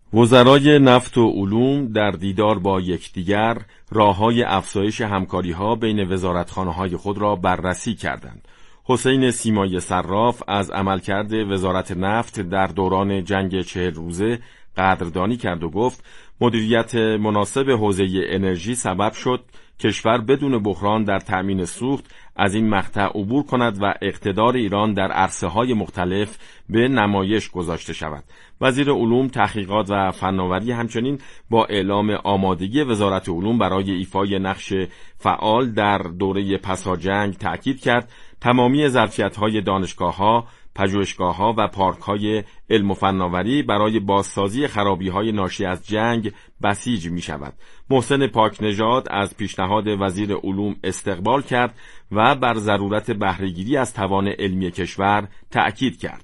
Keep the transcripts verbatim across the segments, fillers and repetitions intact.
وزرای نفت و علوم در دیدار با یکدیگر راه‌های افزایش همکاری‌ها بین وزارتخانه‌های خود را بررسی کردند. حسین سیمای صراف از عملکرد وزارت نفت در دوران جنگ چهل روزه قدردانی کرد و گفت مدیریت مناسب حوزه انرژی سبب شد کشور بدون بحران در تأمین سوخت از این مقطع عبور کند و اقتدار ایران در عرصه‌های مختلف به نمایش گذاشته شود. وزیر علوم، تحقیقات و فناوری همچنین با اعلام آمادگی وزارت علوم برای ایفای نقش فعال در دوره پساجنگ تأکید کرد تمامی ظرفیت‌های دانشگاه‌ها، پژوهشگاه‌ها و پارک‌های علم و فناوری برای بازسازی خرابی‌های ناشی از جنگ بسیج می‌شود. محسن پاکنژاد از پیشنهاد وزیر علوم استقبال کرد و بر ضرورت بهره‌گیری از توان علمی کشور تأکید کرد.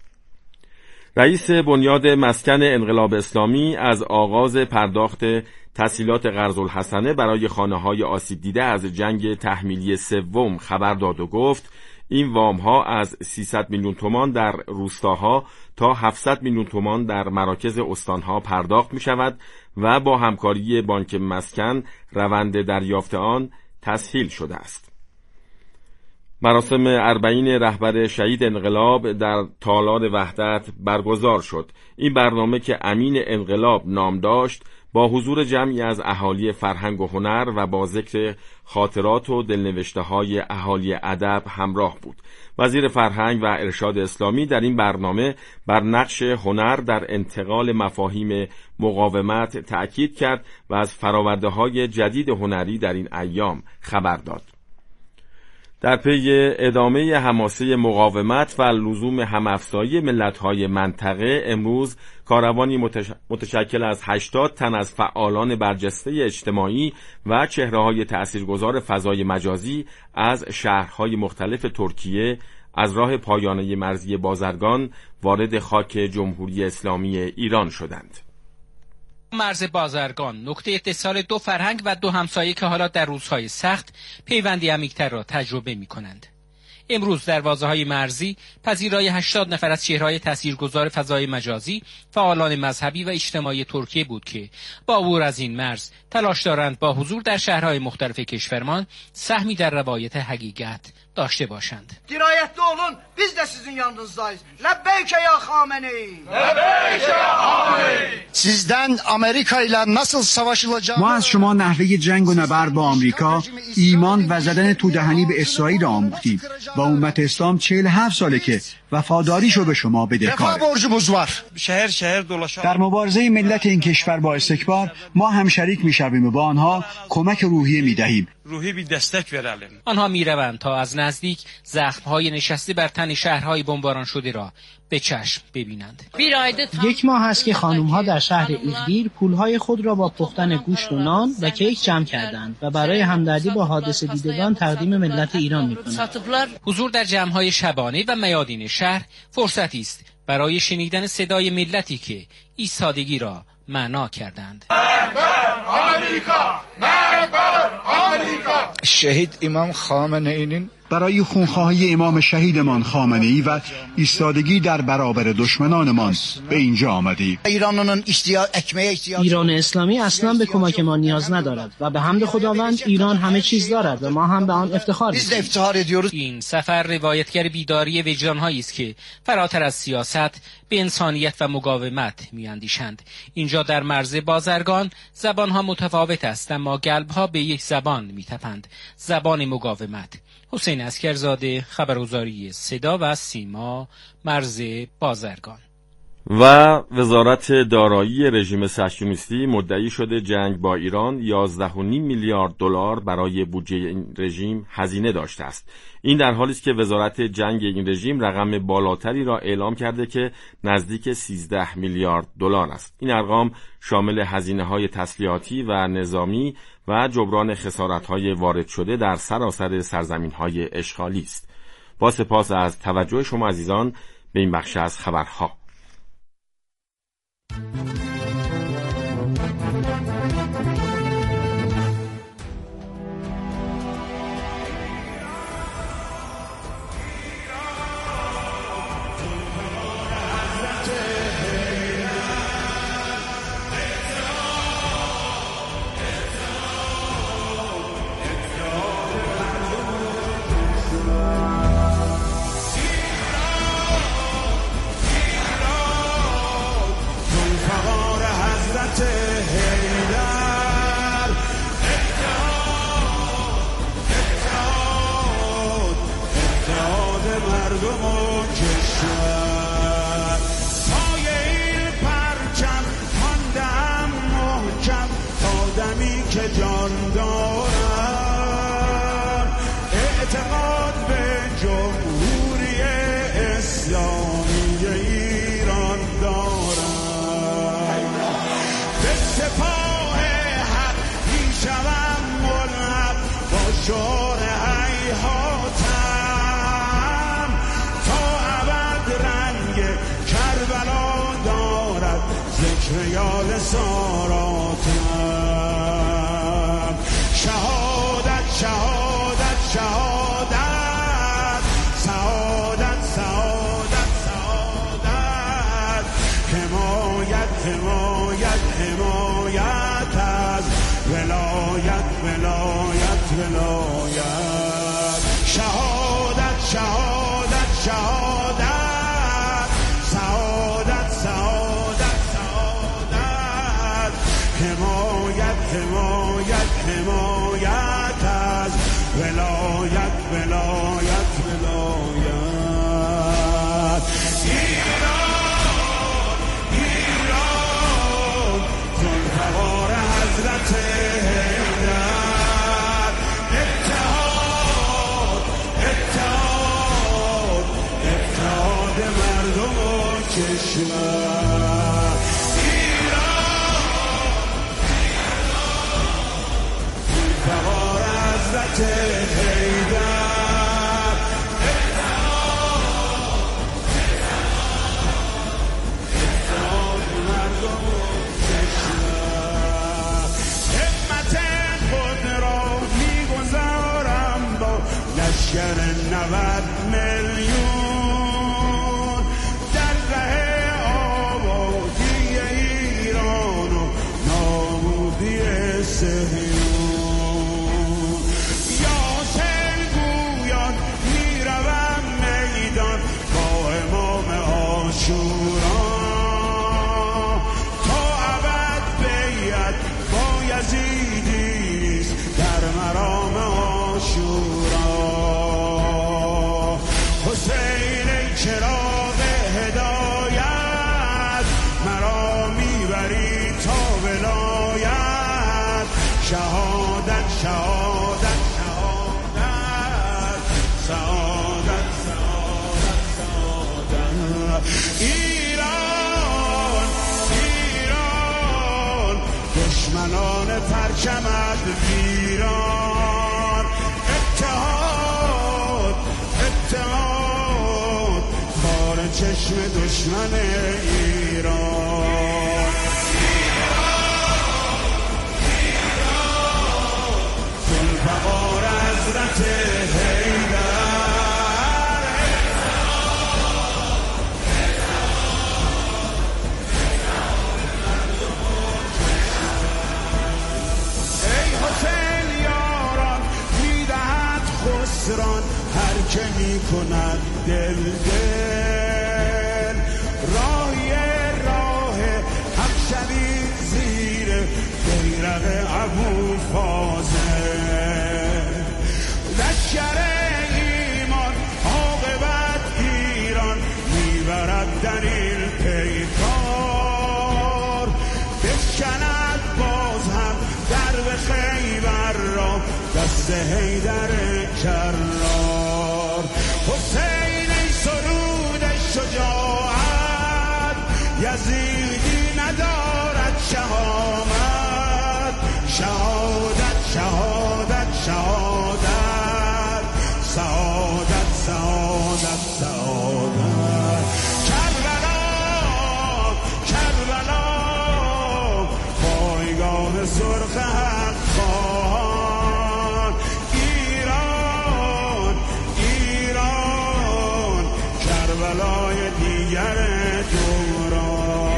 رئیس بنیاد مسکن انقلاب اسلامی از آغاز پرداخت تسهیلات قرض‌الحسنه برای خانه‌های آسیب دیده از جنگ تحمیلی سوم خبر داد و گفت این وام‌ها از سیصد میلیون تومان در روستاها تا هفتصد میلیون تومان در مراکز استانها پرداخت می‌شود و با همکاری بانک مسکن روند دریافت آن تسهیل شده است. مراسم اربعین رهبر شهید انقلاب در تالار وحدت برگزار شد. این برنامه که امین انقلاب نام داشت با حضور جمعی از اهالی فرهنگ و هنر و با ذکر خاطرات و دلنوشته‌های اهالی ادب همراه بود. وزیر فرهنگ و ارشاد اسلامی در این برنامه بر نقش هنر در انتقال مفاهیم مقاومت تأکید کرد و از فرآورده‌های جدید هنری در این ایام خبر داد. در پی ادامه حماسه مقاومت و لزوم همافزایی ملت‌های منطقه امروز کاروانی متش... متشکل از هشتاد تن از فعالان برجسته اجتماعی و چهره‌های تأثیرگذار فضای مجازی از شهرهای مختلف ترکیه از راه پایانه مرزی بازرگان وارد خاک جمهوری اسلامی ایران شدند. مرز بازرگان نقطه اتصال دو فرهنگ و دو همسایه که حالا در روزهای سخت پیوندی عمیق‌تر را تجربه می‌کنند. امروز دروازه‌های مرزی پذیرای هشتاد نفر از چهره‌های تاثیرگذار فضای مجازی، فعالان مذهبی و اجتماعی ترکیه بود که با عبور از این مرز تلاش دارند با حضور در شهرهای مختلف کشورمان سهمی در روایت حقیقت داشته باشند. Dirayətli olun, biz də sizin yanınızdayız. Ləbbeyk ya Xameneyi. Ləbbeyk ya Xameneyi. Sizdən Amerika ilə nasıl savaşılacağını ما از شما نحوه جنگ و نبرد با آمریکا، ایمان و زدن تودهنی به اسرائیل را آموختیم و امت اسلام چهل و هفت ساله که وفاداریشو به شما بدهکاره. شهر شهر dolaşan در مبارزه ملت این کشور با استکبار ما هم شریک می‌شویم و با آنها کمک روحیه می‌دهیم. روحی بی دستک verelim. آنها میروند تا از نزدیک زخم‌های نشسته بر تن شهرهای بمباران شده را به چشم ببینند. یک ماه است که خانم‌ها در شهر ایزمیر پولهای خود را با پختن گوشت و نان و کیک جمع کردند و برای همدردی با حادثه دیدگان تقدیم ملت ایران می‌کنند. حضور در جمع‌های شبانه و میادین شهر فرصتی است برای شنیدن صدای ملتی که ایستادگی را معنا کردند. آمریکا! مربر آمریکا! شهید امام خامنه‌ای برای خونخواهی امام شهیدمان خامنه‌ای و ایستادگی در برابر دشمنانمان به اینجا آمدیم. ایران اسلامی اصلا به کمک ما نیاز ندارد و به حمد خداوند ایران همه چیز دارد و ما هم به آن افتخار می‌کنیم. این سفر روایتگر بیداری وجدان‌هایی است که فراتر از سیاست به انسانیت و مقاومت می‌اندیشند. اینجا در مرز بازرگان زبان‌ها متفاوت است اما قلب‌ها به یک زبان می‌تپند، زبان مقاومت. حسین اسکرزاده، خبرگزاری صدا و سیما، مرز بازرگان. و وزارت دارایی رژیم صهیونیستی مدعی شده جنگ با ایران یازده و نیم میلیارد دلار برای بودجه این رژیم هزینه داشته است. این در حالی است که وزارت جنگ این رژیم رقم بالاتری را اعلام کرده که نزدیک سیزده میلیارد دلار است. این ارقام شامل هزینه‌های تسلیحاتی و نظامی و جبران خسارت‌های وارد شده در سراسر سرزمین‌های اشغالی است. با سپاس از توجه شما عزیزان به این بخش از خبرها. مردم و کشور. پای این پرچم ماندم محکم تا دمی که جان دارم. اعتقاد به جمهوری اسلامی ایران دارم. به سپاه حق میشوم ملحق با شعار هیهاتم. تا ابد رنگ کربلا دارد ذکر یاد ساراتم. شهادت شهادت شهادت، سعادت سعادت سعادت، حمایت حمایت حمایت از ولایت ولایت ولایت. شهادت شهادت شهادت، سعادت سعادت سعادت، حمایت حمایت حمایت از ولایت ولایت ولایت. ایران ایران ذوالفقار حضرت حیدر. اتحاد اتحاد اتحاد مردم و کشور. ذوالفقار حضرت حیدر. اتحاد مردم و کشور. همت خود را میگذارم با لشکر نود میلیون در ره آبادی ایران و نابودی صهیون. یاسر گویان میروم میدان با امام عاشورا. تا ابد بیعت با یزیدیست در مرام عاشورا. حسین ای چراغ هدایت مرا میبری تا ولایت. شهادت شهادت شهادت، سعادت سعادت سعادت. ایران ایران دشمنان پرچمت ویران. اتحاد اتحاد خار چشم دشمن ایران. ذوالفقار حضرت حیدر. ای حسین یاران میدهد خسران هر که میکند دل دل. راهی راه حق شوید زیر بیرق ابوالفاضل. لشکر ایمان عاقبت ایران میبرد در این پیکار. بشکند باز هم درب خیبر را دست حیدر کرار. حسین ای سرود شجاعت یزیدی ندارد شهامت. شهادت شهادت شهادت، سعادت سعادت سعادت. کربلا کربلا پایگاه سرخ حق خواهان. ایران ایران کربلای دیگر دوران.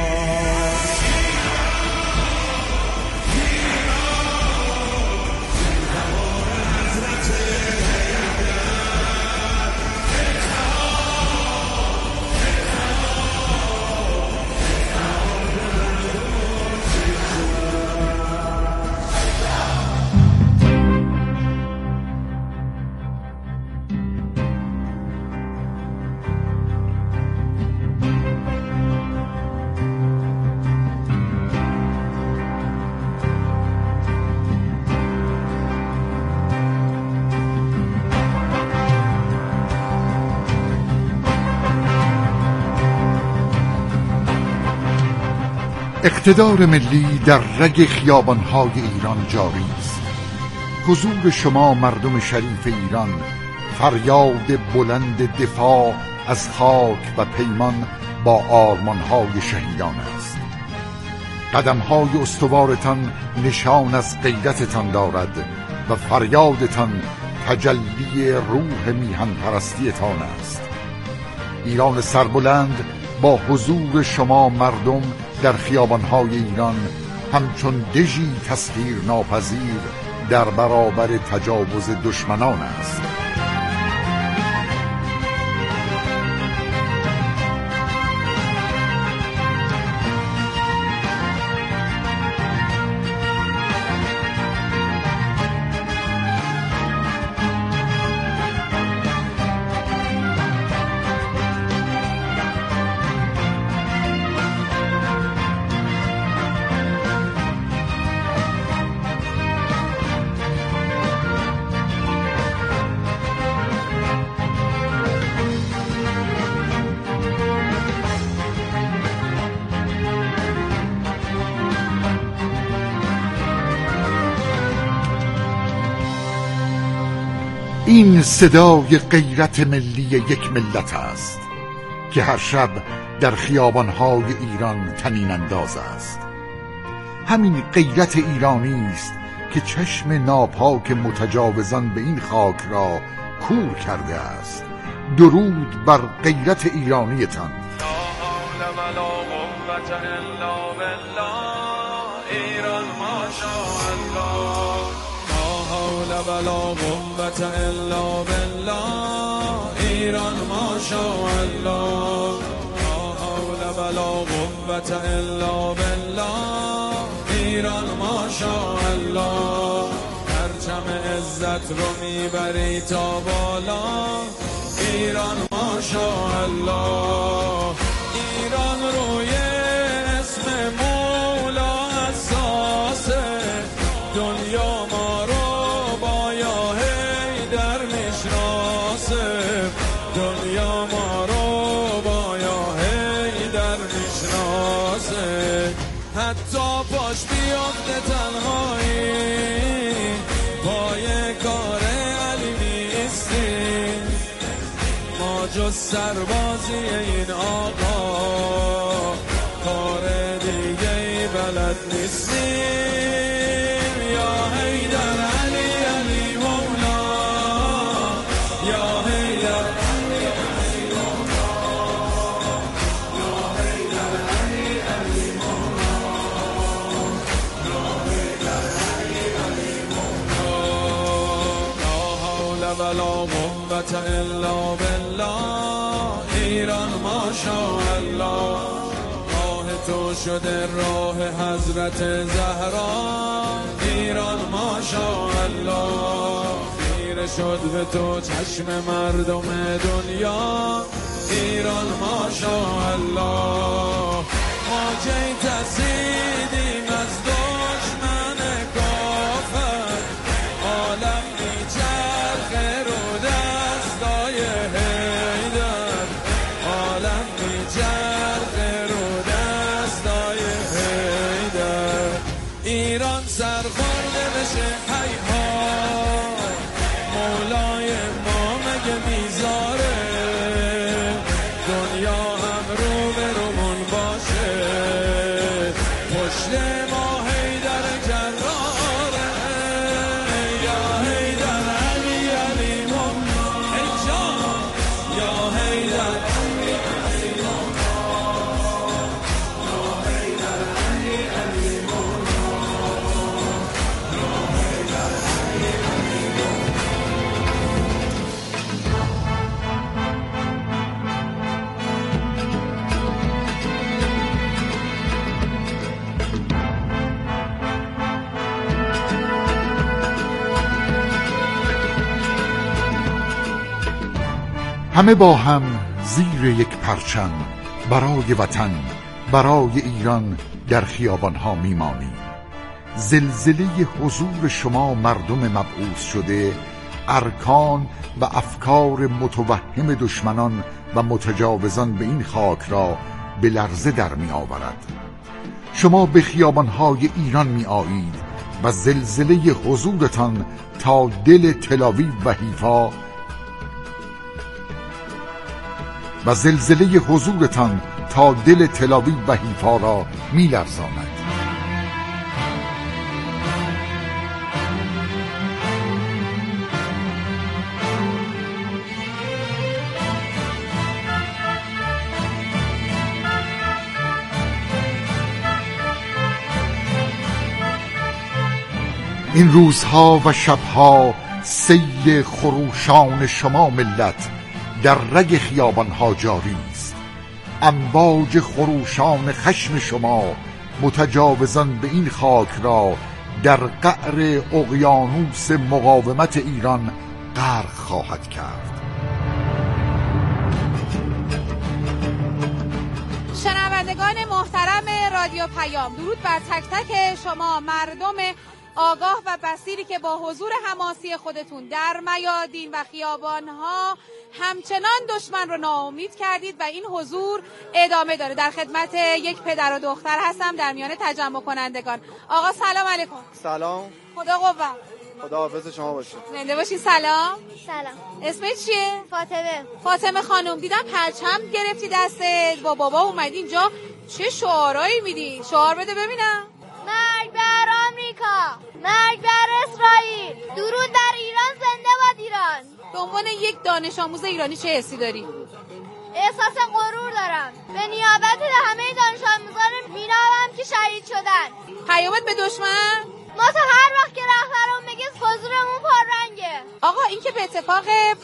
اقتدار ملی در رگ خیابان‌های ایران جاری است. حضور شما مردم شریف ایران فریاد بلند دفاع از خاک و پیمان با آرمان‌های شهیدان است. قدم‌های استوارتان نشان از غیرتتان دارد و فریادتان تجلی روح میهن پرستیتان است. ایران سربلند با حضور شما مردم در خیابان‌های ایران همچون دژی تسخیر ناپذیر در برابر تجاوز دشمنان است. این صدای غیرت ملی یک ملت است که هر شب در خیابان‌های ایران طنین انداز است. همین غیرت ایرانی است که چشم ناپاک متجاوزان به این خاک را کور کرده است. درود بر غیرت ایرانیتان. ولا قوة إلا بالله ایران ماشاءالله. لا حول ولا قوة إلا بالله ایران ماشاءالله. پرچم عزت رو میبری تا بالا ایران ماشاءالله. ایران روی اسم مولا اساسه دنیا ما رو دنیا ما رو با یا حیدر میشناسه. حتی پاش بیافته تنهایی پای کار علی نیستیم. ما جز سربازی این آقا کار دیگه ای بلد نیستیم. یا حیدر علی علی مولا یا حیدر ولا قوة إلا بالله ایران ماشاءالله. راه تو شده راه حضرت زهرا ایران ماشاءالله. خیره شد به تو چشم مردم دنیا ایران ماشاءالله. ما کی ترسیدیم از دشمن کافر عالم میچرخه رو دستای حیدر. عالم میچرخه رو دستای حیدر. ایران سرخورده بشه حیها مولای ما مگه میذاره دنیا هم رو به رومون باشه. پشت ما حیدر جراره یا حیدر علی علی مولا ای جان یا حیدر علی علی مولا یا حیدر علی علی مولا یا حیدر علی علی همه با هم زیر یک پرچم برای وطن، برای ایران در خیابانها میمانیم. زلزله حضور شما مردم مبعوث شده ارکان و افکار متوهم دشمنان و متجاوزان به این خاک را به لرزه در می آورد. شما به خیابانهای ایران می آیید و زلزله حضورتان تا دل تل‌آویو و حیفا و زلزله حضورتان تا دل تل‌آویو و حیفا را می لرزاند. این روزها و شبها سیل خروشان شما ملت در رگ خیابانها جاری است. امواج خروشان خشم شما متجاوزان به این خاک را در قعر اقیانوس مقاومت ایران غرق خواهد کرد. شنوندگان محترم رادیو پیام، درود بر تک تک شما مردم آگاه و بصیری که با حضور حماسی خودتون در میادین و خیابانها همچنان دشمن رو ناامید کردید و این حضور ادامه داره. در خدمت یک پدر و دختر هستم در میان تجمع کنندگان. آقا سلام علیکم. سلام. خدا قوت. خدا حافظ شما باشه. زنده باشی. سلام. سلام. اسمت چیه؟ فاطمه. فاطمه خانم، دیدم پرچم گرفتی دستت، با بابا اومدی اینجا، چه شعارایی میدی؟ شعار بده ببینم. مرگ بر آمریکا، مرگ بر اسرائیل، درود بر ایران، زنده باد ایران. به عنوان یک دانش آموز ایرانی چه حسی داری؟ احساس غرور دارم به نیابت همه دانش آموزان مینامم که شهید شدن. پیامت به دشمن؟ ما تا هر وقت که رهبرمون بگه حضورمون پررنگه. آقا این که به اتفاق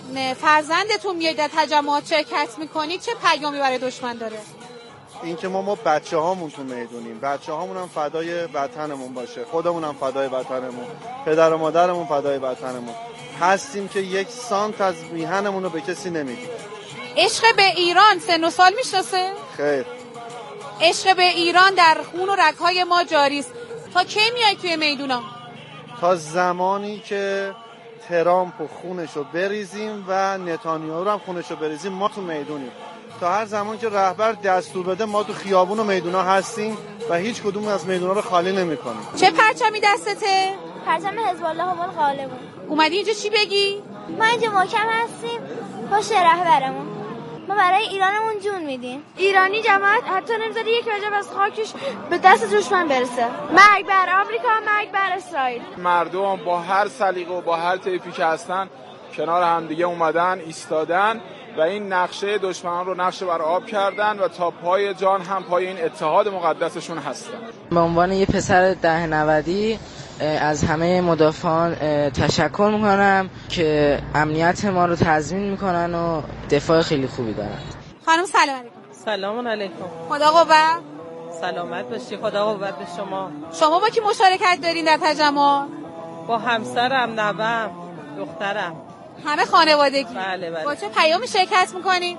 فرزندتون میاد در تجمعات شرکت میکنید چه پیامی برای دشمن داره؟ این که ما ما بچه هامون تو میدونیم، بچه هامون هم فدای وطنمون باشه، خودمون هم فدای وطنمون، پدر و مادرمون فدای وطنمون هستیم که یک سانت از میهنمون رو به کسی نمیدیم. عشق به ایران سن و سال میشناسه؟ خیر. عشق به ایران در خون و رگ‌های ما جاری است. تا کی میای توی میدونا؟ تا زمانی که ترامپ و خونشو بریزیم و نتانیاهو هم خونشو بریزیم ما تو میدونیم. تا هر زمان که رهبر دستور بده ما تو خیابون و میدونا هستیم و هیچ کدوم از میدونا رو خالی نمی‌کنیم. چه پرچمی دستته؟ پرچم حزب الله و الغالبون. اومدی اینجا چی بگی؟ ما اینجا محکم هستیم پشت رهبرمون. ما برای ایرانمون جون میدیم. ایرانی جماعت حتی نمیذاره یک وجب از خاکش به دست دشمن برسه. مرگ بر آمریکا، مرگ بر اسرائیل. مردم با هر سلیقه و با هر طیفی که هستن کنار همدیگه اومدن ایستادن و این نقشه دشمنان رو نقشه بر آب کردن و تا پای جان هم پای این اتحاد مقدسشون هستن. به عنوان یه پسر ده نودی از همه مدافعان تشکر میکنم که امنیت ما رو تضمین میکنن و دفاع خیلی خوبی دارن. خانم سلام علیکم. سلام علیکم. خدا قوت. سلامت باشی. خدا قوت به شما. شما با کی مشارکت دارین در تجمع؟ با همسرم، نوام، دخترم. همه خانوادگی؟ بله بله. با چه پیامی شرکت میکنین؟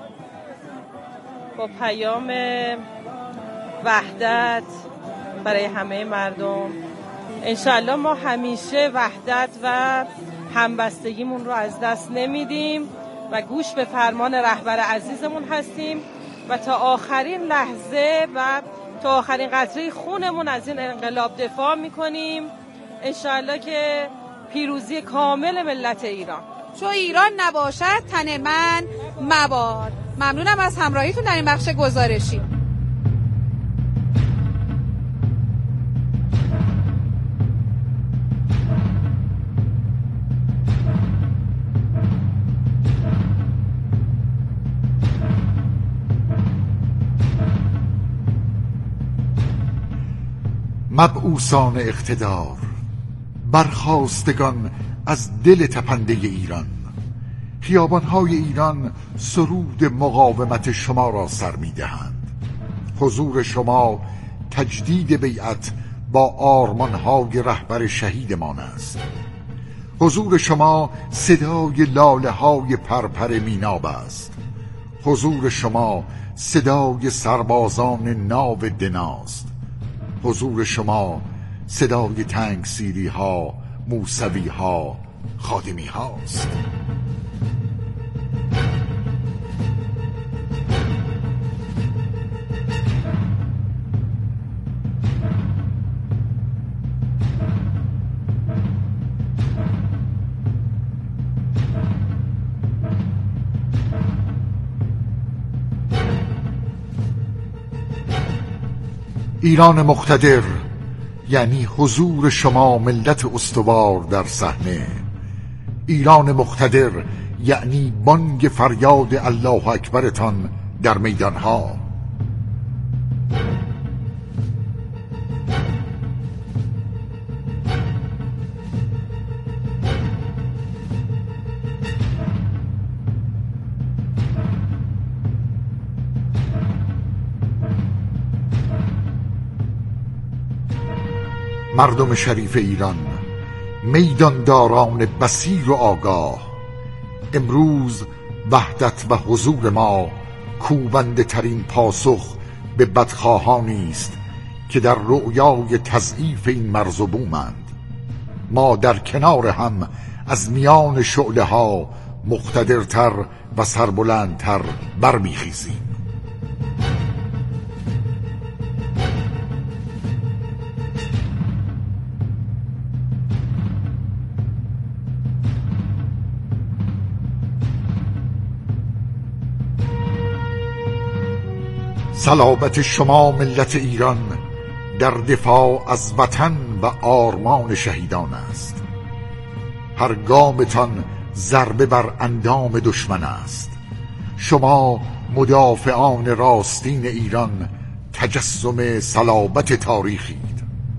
با پیام وحدت برای همه مردم. انشالله ما همیشه وحدت و همبستگیمون رو از دست نمیدیم و گوش به فرمان رهبر عزیزمون هستیم و تا آخرین لحظه و تا آخرین قطره خونمون از این انقلاب دفاع میکنیم. انشالله که پیروزی کامل ملت ایران. چو ایران نباشد تن من مباد. ممنونم از همراهیتون در این بخش گزارشی. مبعوثان اقتدار، برخاستگان از دل تپنده ایران، خیابانهای ایران سرود مقاومت شما را سر می‌دهند. حضور شما تجدید بیعت با آرمانهای رهبر شهیدمان است. حضور شما صدای لاله‌های پرپر میناب است. حضور شما صدای سربازان ناو دناست. حضور شما صدای تنگسیری ها، موسوی ها، خادمی هاست. ایران مقتدر یعنی حضور شما ملت استوار در صحنه. ایران مقتدر یعنی بانگ فریاد الله اکبرتان در میدانها. مردم شریف ایران، میدانداران بصیر و آگاه، امروز وحدت و حضور ما کوبنده ترین پاسخ به بدخواهانی است که در رؤیای تضعیف این مرز و بومند. ما در کنار هم از میان شعله ها مقتدرتر و سربلندتر برمیخیزیم. صلابت شما ملت ایران در دفاع از وطن و آرمان شهیدان است. هر گامتان ضربه بر اندام دشمن است. شما مدافعان راستین ایران تجسم صلابت تاریخید.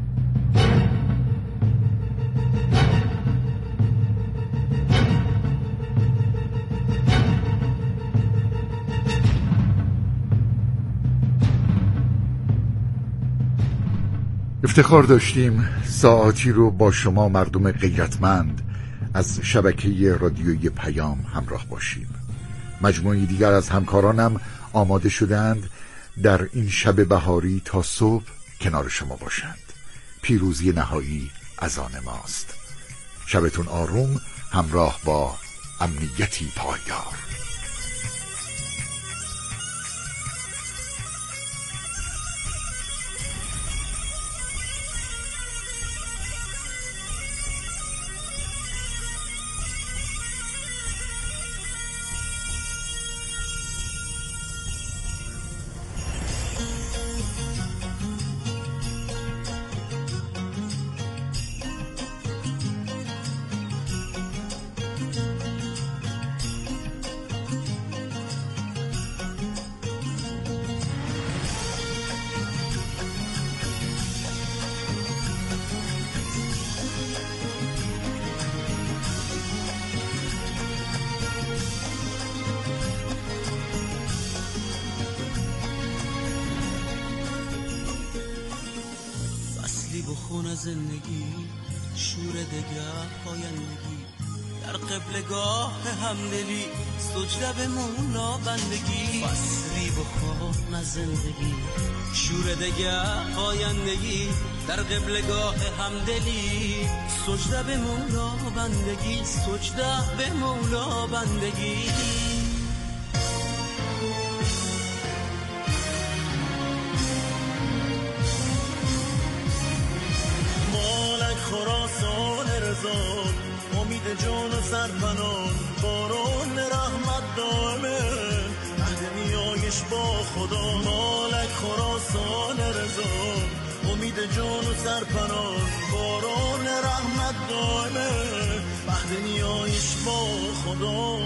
افتخار داشتیم ساعتی رو با شما مردم غیرتمند از شبکه رادیویی پیام همراه باشیم. مجموعی دیگر از همکارانم آماده شدند در این شب بهاری تا صبح کنار شما باشند. پیروزی نهایی از آن ماست. شبتون آروم همراه با امنیتی پایدار. بخون زندگی شور دگر پایندگی در قبلگاه همدلی سجده به مولا بندگی. فصلی بخون زندگی شور دگر پایندگی در قبلگاه همدلی سجده به مولا بندگی سجده به مولا بندگی. خراسان رضا امید جان و سرپنان باران رحمت دائمه عهد نیایش با خدا. مالک خراسان رضا امید جان و سرپنان باران رحمت دائمه عهد نیایش با خدا.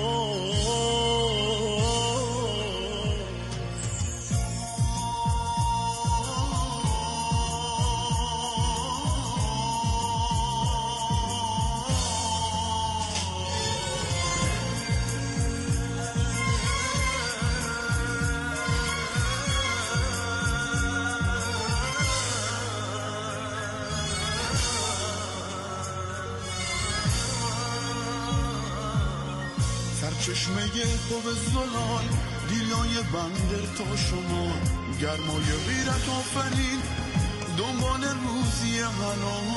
چشمه خوب زلال دیلای بندر تا شما گرمای غیرت آفرین دنبال روزی حلال.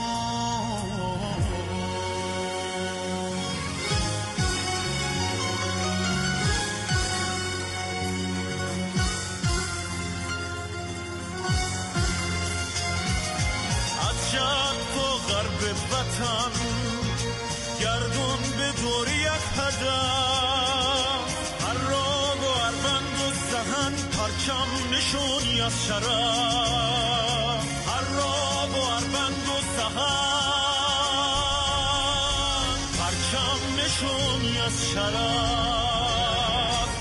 از شرق تا غرب وطن گردون به دور یک هدف، هر راه و هر بند و سهن، هر پرچم نشونی از شرف، هر راب و هر بند و سهر، پرچم نشونی از شرف.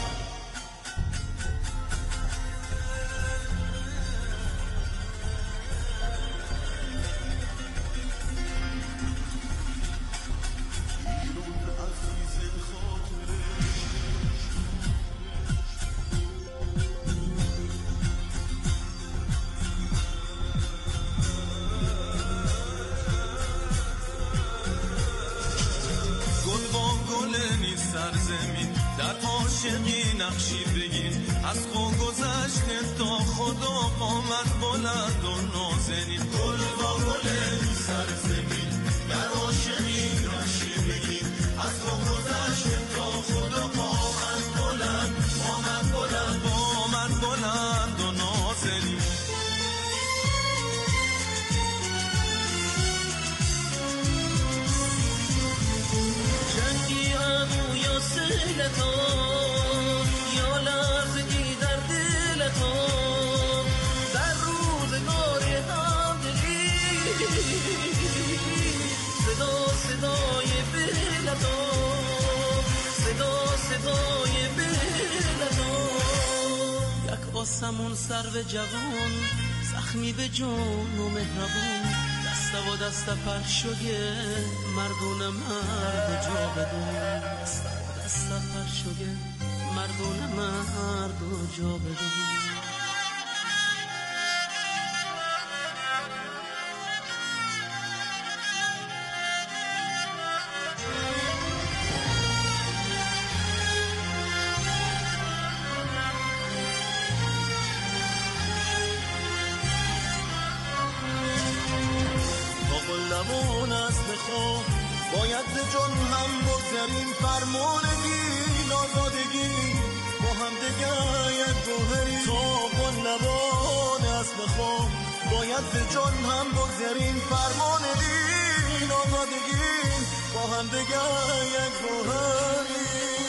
سرزمین در عاشقی نقشی بگین، از خود گذشت تا خدا قامت بلند و نازنین. گل با گل سرزمین در عاشقی نقشی بگین، از خود گذشت تا خدا قامت بلند، قامت بلند، قامت بلند و نازنین. یا سیلتا یا لرزگی در دلتا، در روزگار همدلی صدا صدای بلتا، صدا صدای بلتا. یک آسمون سرو جوان زخمی به جان و مهربون، دست و دست پر شده مردون مرد جا بدون، دست و دست پر شده مردون مرد جا بدون. لبون است بخون باید به جان هم بگذاریم، فرمانگی آزادگی با هم دیگه یک گوهری. تا بون لبون است بخون باید به جان هم بگذاریم، فرمانگی آزادگی با هم دیگه یک گوهری.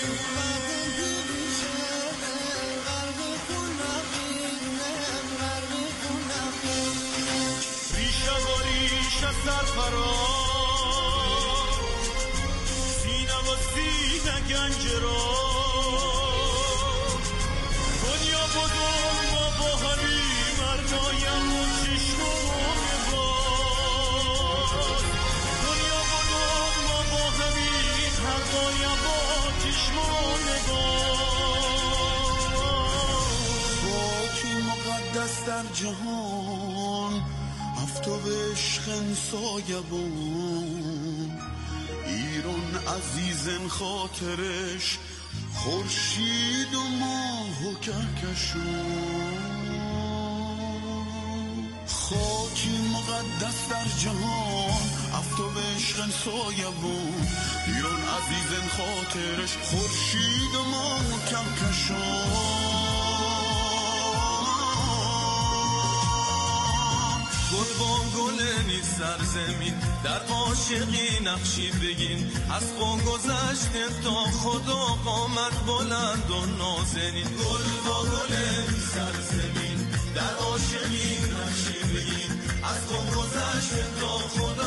سرفراز سینه و سینه گنج را دنیا بزرگ و با همین مردایم و چشمون باز، دنیا بزرگ و با همین مردایم و چشمون باز. خاکی مقدس در جهان تو عشق سایبون، ایران عزیزن خاطرش خورشید و ماه و کهکشون. خاکی مقدس در جهان افتو عشق سایبون، ایران عزیزن خاطرش خورشید و ماه و کهکشون. گل با گل نیست سرزمین در عاشقی نقشی بگین، از خود گذشته تا خدا قامت بلند و نازنین. گل با گل نیست سرزمین در عاشقی نقشی بگین، از خود گذشته تا خدا